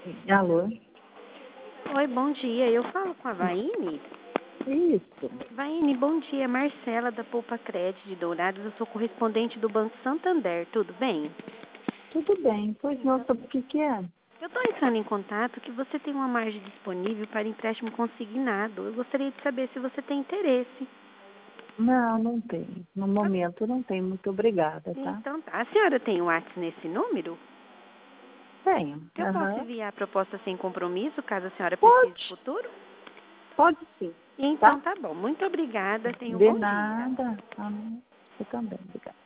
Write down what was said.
Alô? Oi, bom dia. Eu falo com a Vaine? Isso. Vaine, bom dia. Marcela, da Poupa Crédito de Dourados. Eu sou correspondente do Banco Santander. Tudo bem? Tudo bem. Pois não, sobre o que é? Eu estou entrando em contato que você tem uma margem disponível para empréstimo consignado. Eu gostaria de saber se você tem interesse. Não, não tem. No momento não tem. Muito obrigada, tá? Então tá. A senhora tem o WhatsApp nesse número? Tenho. Eu posso enviar a proposta sem compromisso, caso a senhora precise no Pode. futuro? Pode sim. Então Tá? tá bom. Muito obrigada. Tenha um De bom dia. nada. Amém. Você também. Obrigada.